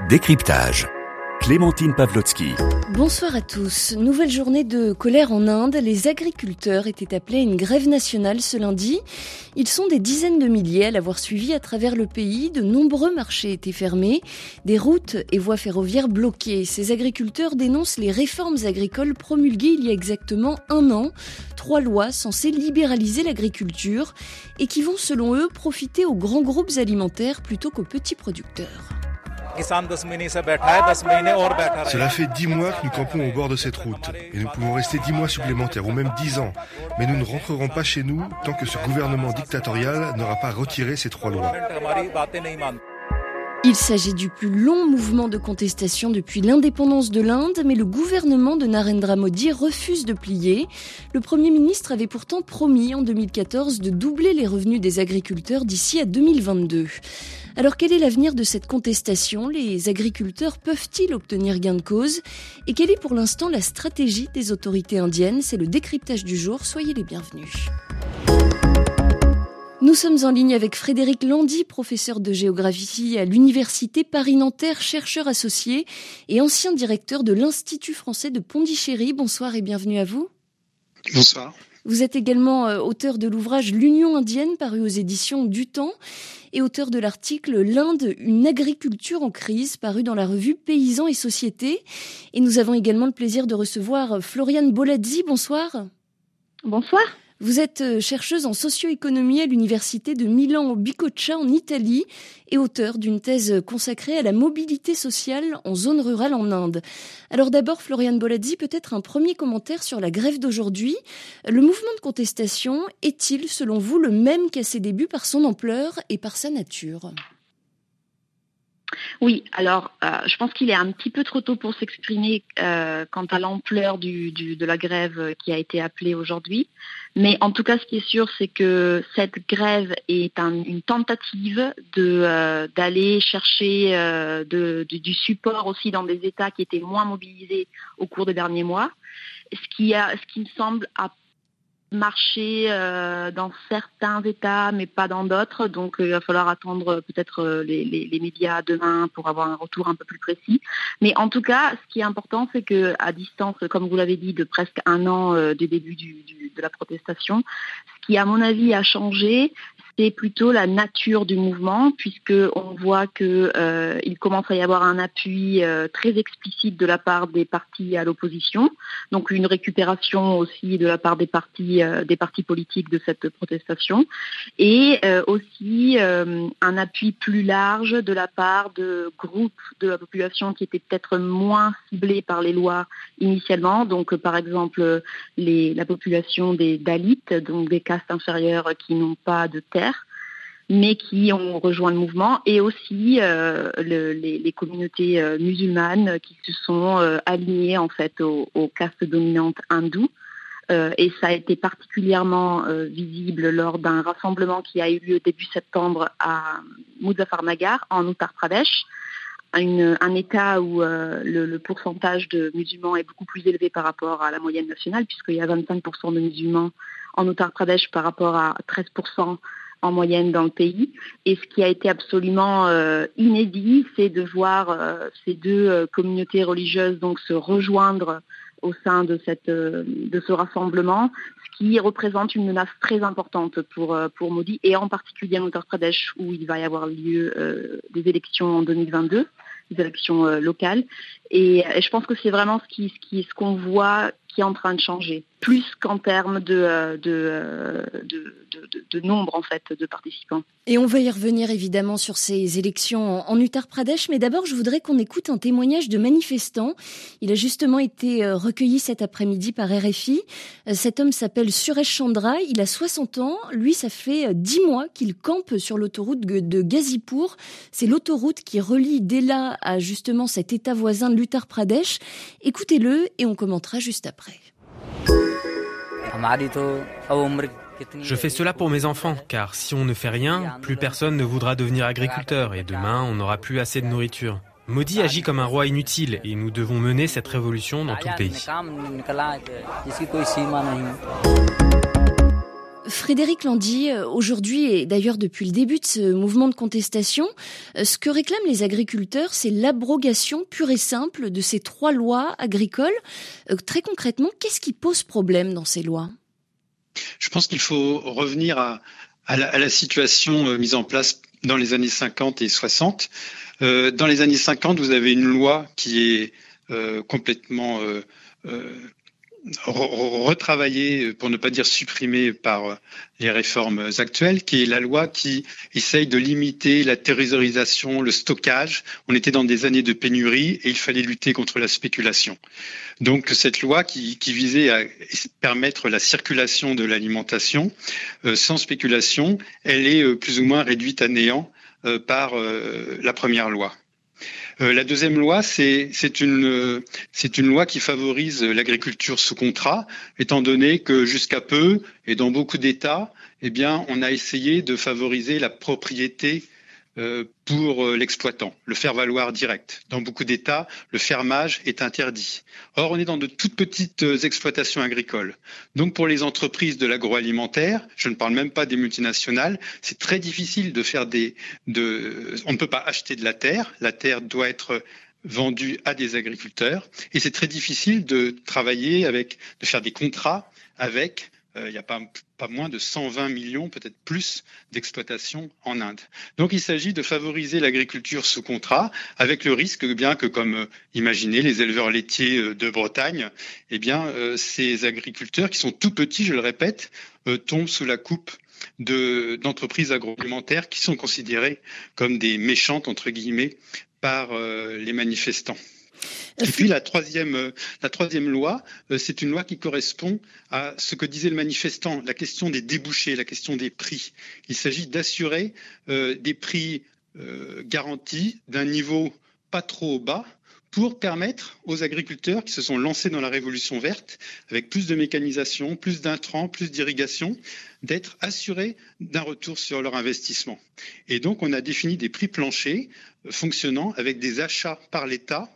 Décryptage. Clémentine Pavlotsky. Bonsoir à tous. Nouvelle journée de colère en Inde. Les agriculteurs étaient appelés à une grève nationale ce lundi. Ils sont des dizaines de milliers à l'avoir suivi à travers le pays. De nombreux marchés étaient fermés, des routes et voies ferroviaires bloquées. Ces agriculteurs dénoncent les réformes agricoles promulguées il y a exactement un an. 3 lois censées libéraliser l'agriculture et qui vont, selon eux, profiter aux grands groupes alimentaires plutôt qu'aux petits producteurs. Cela fait 10 mois que nous campons au bord de cette route et nous pouvons rester 10 mois supplémentaires ou même 10 ans. Mais nous ne rentrerons pas chez nous tant que ce gouvernement dictatorial n'aura pas retiré ces 3 lois. Il s'agit du plus long mouvement de contestation depuis l'indépendance de l'Inde, mais le gouvernement de Narendra Modi refuse de plier. Le Premier ministre avait pourtant promis en 2014 de doubler les revenus des agriculteurs d'ici à 2022. Alors quel est l'avenir de cette contestation ? Les agriculteurs peuvent-ils obtenir gain de cause ? Et quelle est pour l'instant la stratégie des autorités indiennes ? C'est le décryptage du jour, soyez les bienvenus. Nous sommes en ligne avec Frédéric Landy, professeur de géographie à l'Université Paris-Nanterre, chercheur associé et ancien directeur de l'Institut français de Pondichéry. Bonsoir et bienvenue à vous. Bonsoir. Vous êtes également auteur de l'ouvrage L'Union indienne, paru aux éditions du Temps, et auteur de l'article L'Inde, une agriculture en crise, paru dans la revue Paysans et Société. Et nous avons également le plaisir de recevoir Floriane Boladzi. Bonsoir. Bonsoir. Vous êtes chercheuse en socio-économie à l'université de Milan-Bicocca en Italie et auteure d'une thèse consacrée à la mobilité sociale en zone rurale en Inde. Alors d'abord, Floriane Boladzi, peut-être un premier commentaire sur la grève d'aujourd'hui. Le mouvement de contestation est-il, selon vous, le même qu'à ses débuts par son ampleur et par sa nature ? Oui, alors je pense qu'il est un petit peu trop tôt pour s'exprimer quant à l'ampleur de la grève qui a été appelée aujourd'hui. Mais en tout cas, ce qui est sûr, c'est que cette grève est une tentative d'aller chercher du support aussi dans des États qui étaient moins mobilisés au cours des derniers mois. Ce qui me semble marcher dans certains États, mais pas dans d'autres. Donc, il va falloir attendre peut-être les médias demain pour avoir un retour un peu plus précis. Mais en tout cas, ce qui est important, c'est qu'à distance, comme vous l'avez dit, de presque un an du début de la protestation, ce qui, à mon avis, a changé, c'est plutôt la nature du mouvement, puisqu'on voit qu'il commence à y avoir un appui très explicite de la part des partis à l'opposition, donc une récupération aussi de la part des partis politiques de cette protestation, et aussi un appui plus large de la part de groupes de la population qui étaient peut-être moins ciblés par les lois initialement, donc par exemple la population des Dalits, donc des castes inférieures qui n'ont pas de terre, mais qui ont rejoint le mouvement, et aussi les communautés musulmanes qui se sont alignées en fait aux castes dominantes hindoues. Et ça a été particulièrement visible lors d'un rassemblement qui a eu lieu début septembre à Muzaffarnagar, en Uttar Pradesh, un État où le pourcentage de musulmans est beaucoup plus élevé par rapport à la moyenne nationale, puisqu'il y a 25% de musulmans en Uttar Pradesh par rapport à 13% en moyenne dans le pays. Et ce qui a été absolument inédit, c'est de voir ces deux communautés religieuses donc se rejoindre au sein de ce rassemblement, ce qui représente une menace très importante pour Modi, et en particulier en Uttar Pradesh, où il va y avoir lieu des élections en 2022, des élections locales. Et je pense que c'est vraiment ce qu'on voit qui est en train de changer, plus qu'en termes de nombre en fait de participants. Et on va y revenir évidemment sur ces élections en Uttar Pradesh, mais d'abord je voudrais qu'on écoute un témoignage de manifestant. Il a justement été recueilli cet après-midi par RFI. Cet homme s'appelle Suresh Chandra, il a 60 ans. Lui, ça fait 10 mois qu'il campe sur l'autoroute de Ghazipur. C'est l'autoroute qui relie Dela à justement cet état voisin de l'Uttar Pradesh. Écoutez-le et on commentera juste après. Je fais cela pour mes enfants, car si on ne fait rien, plus personne ne voudra devenir agriculteur et demain, on n'aura plus assez de nourriture. Modi agit comme un roi inutile et nous devons mener cette révolution dans tout le pays. Frédéric Landi, aujourd'hui et d'ailleurs depuis le début de ce mouvement de contestation, ce que réclament les agriculteurs, c'est l'abrogation pure et simple de ces 3 lois agricoles. Très concrètement, qu'est-ce qui pose problème dans ces lois ? Je pense qu'il faut revenir à la situation mise en place dans les années 50 et 60. Dans les années 50, vous avez une loi qui est complètement retravaillée, pour ne pas dire supprimée par les réformes actuelles, qui est la loi qui essaye de limiter la thésaurisation, le stockage. On était dans des années de pénurie et il fallait lutter contre la spéculation. Donc cette loi qui visait à permettre la circulation de l'alimentation sans spéculation, elle est plus ou moins réduite à néant par la première loi. La deuxième loi, c'est une loi qui favorise l'agriculture sous contrat, étant donné que jusqu'à peu, et dans beaucoup d'États, on a essayé de favoriser la propriété pour l'exploitant, le faire valoir direct. Dans beaucoup d'États, le fermage est interdit. Or, on est dans de toutes petites exploitations agricoles. Donc, pour les entreprises de l'agroalimentaire, je ne parle même pas des multinationales, c'est très difficile de faire on ne peut pas acheter de la terre. La terre doit être vendue à des agriculteurs. Et c'est très difficile de travailler de faire des contrats avec. Il n'y a pas moins de 120 millions, peut-être plus, d'exploitations en Inde. Donc il s'agit de favoriser l'agriculture sous contrat, avec le risque bien que, comme imaginez, les éleveurs laitiers de Bretagne, ces agriculteurs qui sont tout petits, je le répète, tombent sous la coupe d'entreprises agroalimentaires qui sont considérées comme des méchantes, entre guillemets, par les manifestants. Et puis la troisième loi, c'est une loi qui correspond à ce que disait le manifestant, la question des débouchés, la question des prix. Il s'agit d'assurer des prix garantis d'un niveau pas trop bas pour permettre aux agriculteurs qui se sont lancés dans la révolution verte, avec plus de mécanisation, plus d'intrants, plus d'irrigation, d'être assurés d'un retour sur leur investissement. Et donc on a défini des prix planchers fonctionnant avec des achats par l'État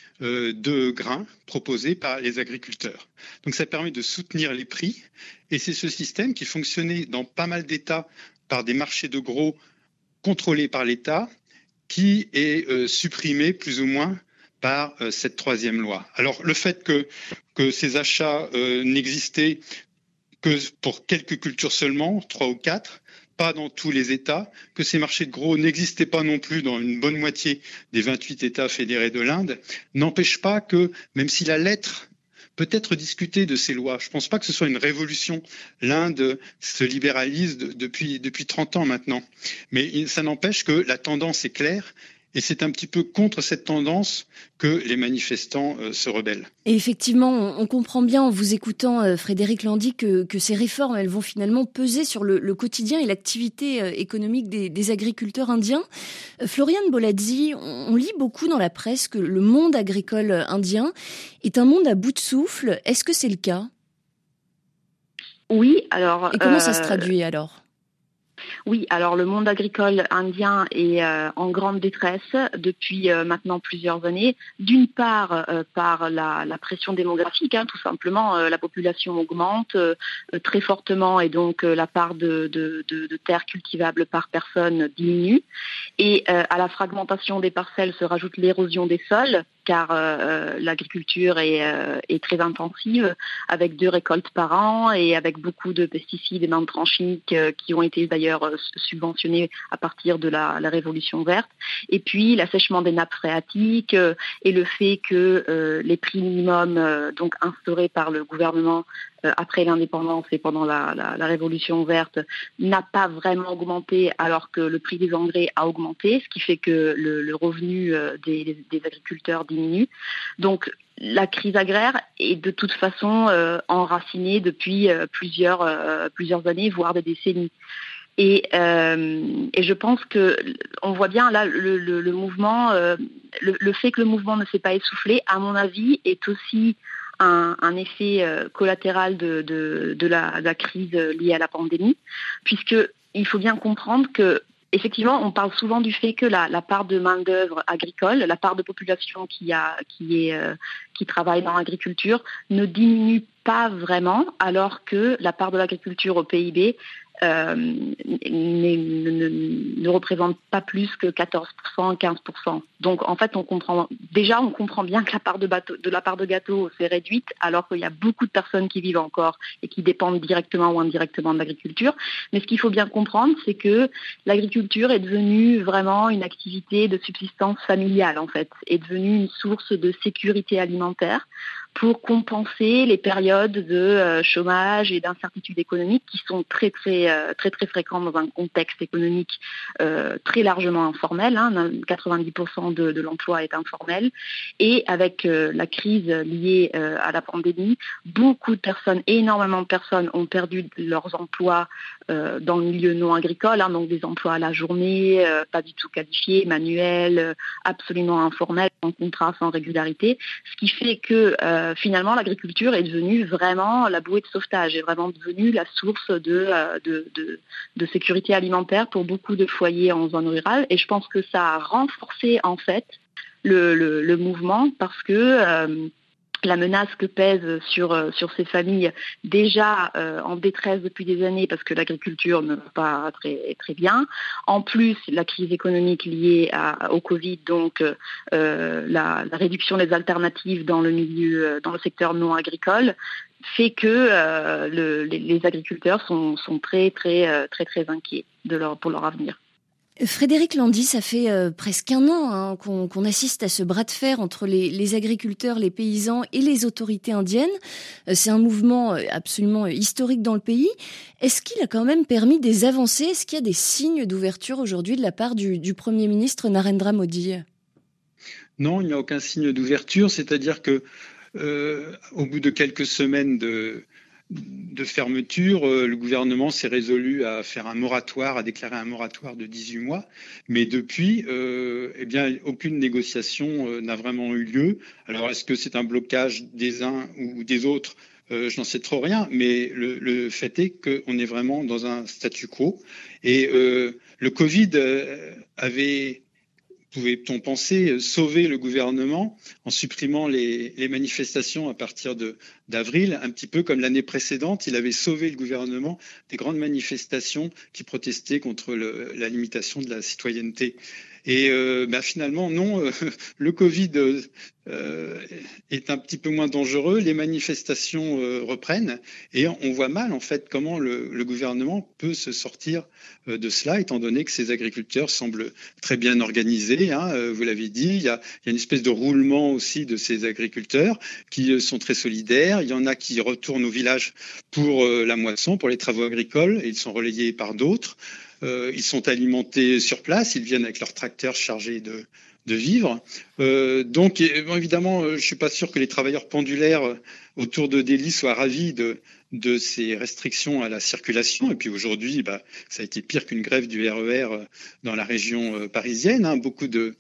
de grains proposés par les agriculteurs. Donc ça permet de soutenir les prix et c'est ce système qui fonctionnait dans pas mal d'États par des marchés de gros contrôlés par l'État qui est supprimé plus ou moins par cette troisième loi. Alors le fait que ces achats n'existaient que pour quelques cultures seulement, 3 ou 4, pas dans tous les États, que ces marchés de gros n'existaient pas non plus dans une bonne moitié des 28 États fédérés de l'Inde, n'empêche pas que, même si la lettre peut être discutée de ces lois, je ne pense pas que ce soit une révolution. L'Inde se libéralise depuis 30 ans maintenant. Mais ça n'empêche que la tendance est claire. Et c'est un petit peu contre cette tendance que les manifestants se rebellent. Et effectivement, on comprend bien en vous écoutant, Frédéric Landi, que ces réformes, elles vont finalement peser sur le quotidien et l'activité économique des agriculteurs indiens. Floriane Boladzi, on lit beaucoup dans la presse que le monde agricole indien est un monde à bout de souffle. Est-ce que c'est le cas ? Oui, alors... Et comment ça se traduit alors ? Oui, alors le monde agricole indien est en grande détresse depuis maintenant plusieurs années. D'une part, par la pression démographique, tout simplement, la population augmente très fortement et donc la part de terres cultivables par personne diminue. Et à la fragmentation des parcelles se rajoute l'érosion des sols, car l'agriculture est très intensive, avec 2 récoltes par an et avec beaucoup de pesticides et d'intrants chimiques qui ont été d'ailleurs subventionnés à partir de la révolution verte. Et puis l'assèchement des nappes phréatiques et le fait que les prix minimums donc instaurés par le gouvernement après l'indépendance et pendant la révolution verte n'a pas vraiment augmenté alors que le prix des engrais a augmenté, ce qui fait que le revenu des agriculteurs diminue. Donc la crise agraire est de toute façon enracinée depuis plusieurs années, voire des décennies. Et je pense que on voit bien là le mouvement, le fait que le mouvement ne s'est pas essoufflé, à mon avis, est aussi un effet collatéral de la crise liée à la pandémie, puisque il faut bien comprendre que Effectivement, on parle souvent du fait que la part de main-d'œuvre agricole, la part de population qui travaille dans l'agriculture ne diminue pas vraiment, alors que la part de l'agriculture au PIB ne représente pas plus que 14%, 15%. Donc en fait, on comprend bien que la part de gâteau s'est réduite, alors qu'il y a beaucoup de personnes qui vivent encore et qui dépendent directement ou indirectement de l'agriculture. Mais ce qu'il faut bien comprendre, c'est que l'agriculture est devenue vraiment une activité de subsistance familiale, en fait, est devenue une source de sécurité alimentaire pour compenser les périodes de chômage et d'incertitude économique qui sont très fréquentes dans un contexte économique très largement informel. 90% de l'emploi est informel. Et avec la crise liée à la pandémie, énormément de personnes ont perdu leurs emplois dans le milieu non agricole, donc des emplois à la journée, pas du tout qualifiés, manuels, absolument informels, sans contrat, sans régularité. Ce qui fait que finalement, l'agriculture est devenue vraiment la bouée de sauvetage, est vraiment devenue la source de sécurité alimentaire pour beaucoup de foyers en zone rurale. Et je pense que ça a renforcé en fait le mouvement parce que la menace que pèse sur ces familles déjà en détresse depuis des années parce que l'agriculture ne va pas très bien. En plus, la crise économique liée au Covid, donc la réduction des alternatives dans le secteur non agricole, fait que les agriculteurs sont très inquiets pour leur avenir. Frédéric Landy, ça fait presque un an qu'on assiste à ce bras de fer entre les agriculteurs, les paysans et les autorités indiennes. C'est un mouvement absolument historique dans le pays. Est-ce qu'il a quand même permis des avancées ? Est-ce qu'il y a des signes d'ouverture aujourd'hui de la part du Premier ministre Narendra Modi ? Non, il n'y a aucun signe d'ouverture. C'est-à-dire que au bout de quelques semaines de fermeture, le gouvernement s'est résolu à déclarer un moratoire de 18 mois. Mais depuis, aucune négociation n'a vraiment eu lieu. Alors, est-ce que c'est un blocage des uns ou des autres ? Je n'en sais trop rien, mais le fait est qu'on est vraiment dans un statu quo. Et le Covid pouvait-on penser sauver le gouvernement en supprimant les manifestations à partir d'avril, un petit peu comme l'année précédente, il avait sauvé le gouvernement des grandes manifestations qui protestaient contre la limitation de la citoyenneté. Et finalement, non, le Covid est un petit peu moins dangereux, les manifestations reprennent et on voit mal en fait comment le gouvernement peut se sortir de cela, étant donné que ces agriculteurs semblent très bien organisés. Vous l'avez dit, il y a une espèce de roulement aussi de ces agriculteurs qui sont très solidaires. Il y en a qui retournent au village pour la moisson, pour les travaux agricoles, et ils sont relayés par d'autres. Ils sont alimentés sur place, ils viennent avec leurs tracteurs chargés de vivres. Donc évidemment, je suis pas sûr que les travailleurs pendulaires autour de Delhi soient ravis de ces restrictions à la circulation. Et puis aujourd'hui, ça a été pire qu'une grève du RER dans la région parisienne. Beaucoup de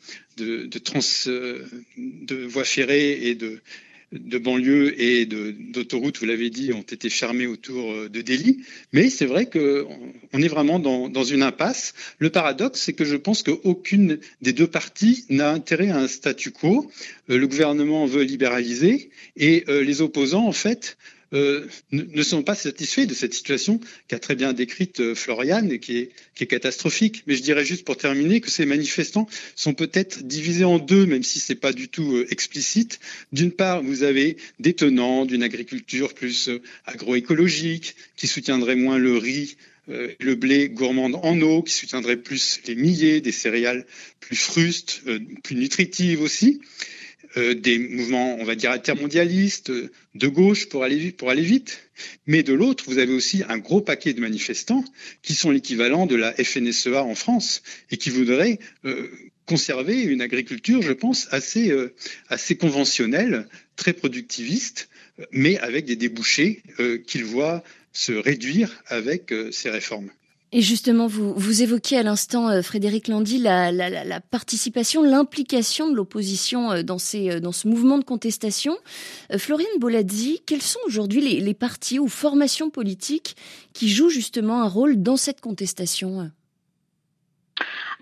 voies ferrées et de banlieues et d'autoroutes, vous l'avez dit, ont été fermées autour de Delhi. Mais c'est vrai qu'on est vraiment dans une impasse. Le paradoxe, c'est que je pense qu'aucune des deux parties n'a intérêt à un statu quo. Le gouvernement veut libéraliser et les opposants, en fait, ne sont pas satisfaits de cette situation qu'a très bien décrite Floriane et qui est catastrophique. Mais je dirais juste pour terminer que ces manifestants sont peut-être divisés en deux, même si c'est pas du tout explicite. D'une part, vous avez des tenants d'une agriculture plus agroécologique qui soutiendraient moins le riz, le blé gourmand en eau, qui soutiendrait plus les millets, des céréales plus frustes, plus nutritives aussi. Des mouvements, on va dire, intermondialistes, de gauche pour aller vite. Mais de l'autre, vous avez aussi un gros paquet de manifestants qui sont l'équivalent de la FNSEA en France et qui voudraient conserver une agriculture, je pense, assez conventionnelle, très productiviste, mais avec des débouchés qu'ils voient se réduire avec ces réformes. Et justement, vous évoquiez à l'instant, Frédéric Landy, la participation, l'implication de l'opposition dans ce mouvement de contestation. Floriane Boladzi, quels sont aujourd'hui les partis ou formations politiques qui jouent justement un rôle dans cette contestation ?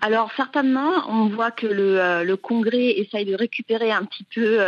Alors certainement, on voit que le Congrès essaye de récupérer un petit peu,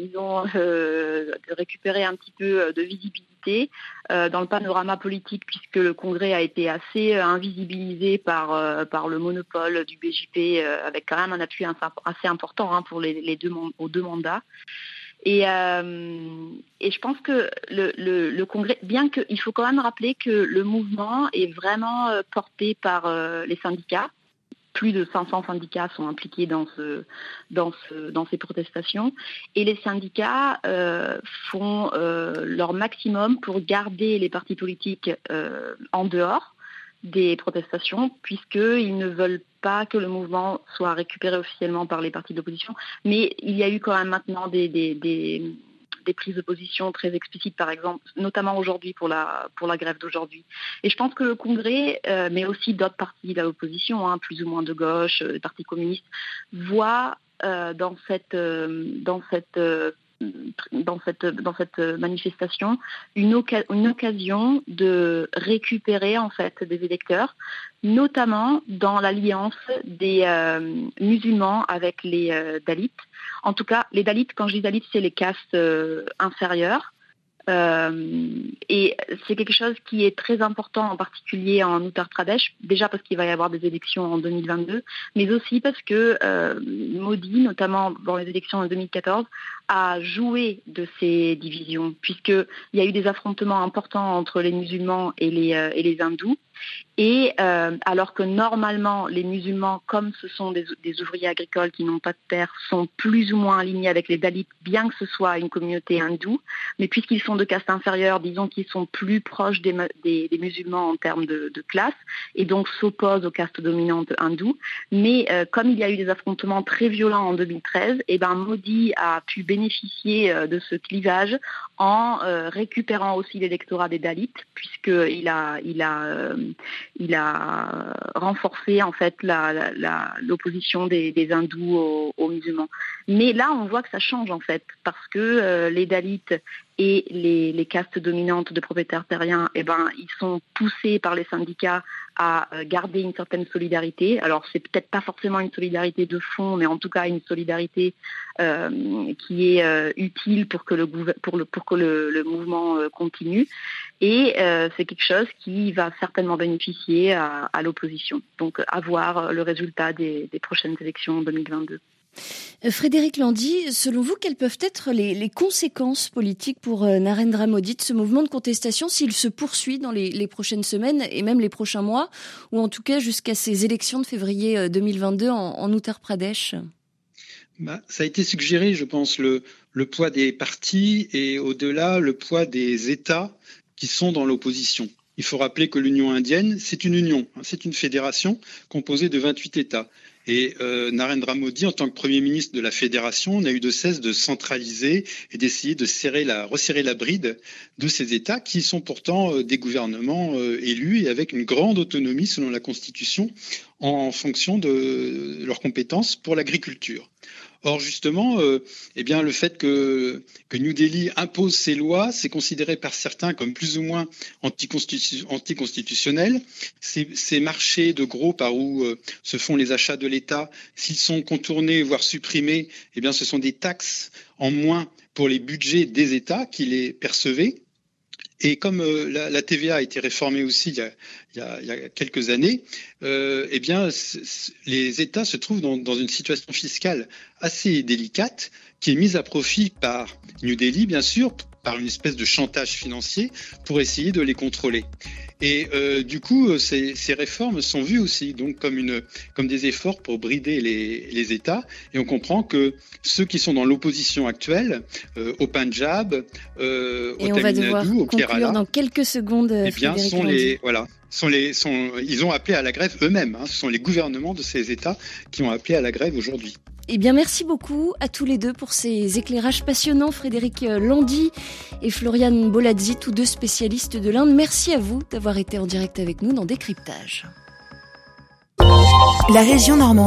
de visibilité dans le panorama politique, puisque le Congrès a été assez invisibilisé par le monopole du BJP, avec quand même un appui assez important pour aux deux mandats. Et je pense que le Congrès, bien qu'il faut quand même rappeler que le mouvement est vraiment porté par les syndicats. Plus de 500 syndicats sont impliqués dans ces protestations. Et les syndicats font leur maximum pour garder les partis politiques en dehors des protestations, puisqu'ils ne veulent pas que le mouvement soit récupéré officiellement par les partis d'opposition. Mais il y a eu quand même maintenant des prises de position très explicites, par exemple, notamment aujourd'hui pour la grève d'aujourd'hui. Et je pense que le Congrès, mais aussi d'autres partis de l'opposition, plus ou moins de gauche, les partis communistes, voient dans cette manifestation une occasion de récupérer en fait des électeurs, notamment dans l'alliance des musulmans avec les Dalits. En tout cas, les Dalits, quand je dis Dalits, c'est les castes inférieures. Et c'est quelque chose qui est très important, en particulier en Uttar Pradesh, déjà parce qu'il va y avoir des élections en 2022, mais aussi parce que Modi, notamment dans les élections en 2014, a joué de ces divisions, puisqu'il y a eu des affrontements importants entre les musulmans et les hindous. Et alors que normalement les musulmans, comme ce sont des ouvriers agricoles qui n'ont pas de terre, sont plus ou moins alignés avec les Dalits, bien que ce soit une communauté hindoue, mais puisqu'ils sont de caste inférieure, disons qu'ils sont plus proches des musulmans en termes de classe, et donc s'opposent aux castes dominantes hindoues. Mais comme il y a eu des affrontements très violents en 2013, Modi a pu bénéficier de ce clivage en récupérant aussi l'électorat des Dalits, puisqu'il a renforcé en fait l'opposition des hindous aux musulmans. Mais là, on voit que ça change en fait, parce que les Dalits et les castes dominantes de propriétaires terriens, ils sont poussés par les syndicats à garder une certaine solidarité. Alors, c'est peut-être pas forcément une solidarité de fond, mais en tout cas une solidarité qui est utile pour que le mouvement continue. Et c'est quelque chose qui va certainement bénéficier à l'opposition. Donc, à voir le résultat des prochaines élections en 2022. Frédéric Landi, selon vous, quelles peuvent être les conséquences politiques pour Narendra Modi de ce mouvement de contestation s'il se poursuit dans les prochaines semaines et même les prochains mois, ou en tout cas jusqu'à ces élections de février 2022 en Uttar Pradesh ? Ça a été suggéré, je pense, le poids des partis et au-delà le poids des États qui sont dans l'opposition. Il faut rappeler que l'Union indienne, c'est une union, c'est une fédération composée de 28 États. Et Narendra Modi, en tant que Premier ministre de la Fédération, n'a eu de cesse de centraliser et d'essayer de resserrer la bride de ces États qui sont pourtant des gouvernements élus et avec une grande autonomie selon la Constitution en fonction de leurs compétences pour l'agriculture. Or, justement, le fait que New Delhi impose ses lois, c'est considéré par certains comme plus ou moins anticonstitutionnel. Ces marchés de gros par où se font les achats de l'État, s'ils sont contournés, voire supprimés, ce sont des taxes en moins pour les budgets des États qui les percevaient. Et comme la TVA a été réformée aussi il y a quelques années, les États se trouvent dans une situation fiscale assez délicate qui est mise à profit par New Delhi, bien sûr, par une espèce de chantage financier pour essayer de les contrôler. Et du coup, ces réformes sont vues aussi donc comme des efforts pour brider les États. Et on comprend que ceux qui sont dans l'opposition actuelle, au Punjab, au Tamil Nadu, au Kerala, dans quelques secondes, ils ont appelé à la grève eux-mêmes. Ce sont les gouvernements de ces États qui ont appelé à la grève aujourd'hui. Eh bien, merci beaucoup à tous les deux pour ces éclairages passionnants, Frédéric Landi et Florian Boladzi, tous deux spécialistes de l'Inde. Merci à vous d'avoir été en direct avec nous dans Décryptage. La région Normandie.